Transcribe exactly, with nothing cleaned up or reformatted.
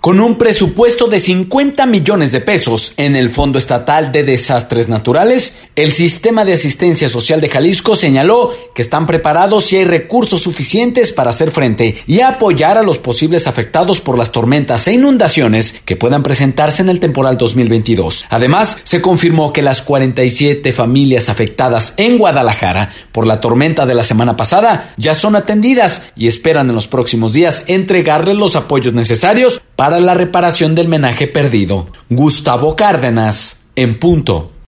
Con un presupuesto de cincuenta millones de pesos en el Fondo Estatal de Desastres Naturales, el Sistema de Asistencia Social de Jalisco señaló que están preparados y hay recursos suficientes para hacer frente y apoyar a los posibles afectados por las tormentas e inundaciones que puedan presentarse en el temporal dos mil veintidós. Además, se confirmó que las cuarenta y siete familias afectadas en Guadalajara por la tormenta de la semana pasada ya son atendidas y esperan en los próximos días entregarles los apoyos necesarios para la reparación del menaje perdido. Gustavo Cárdenas, en punto.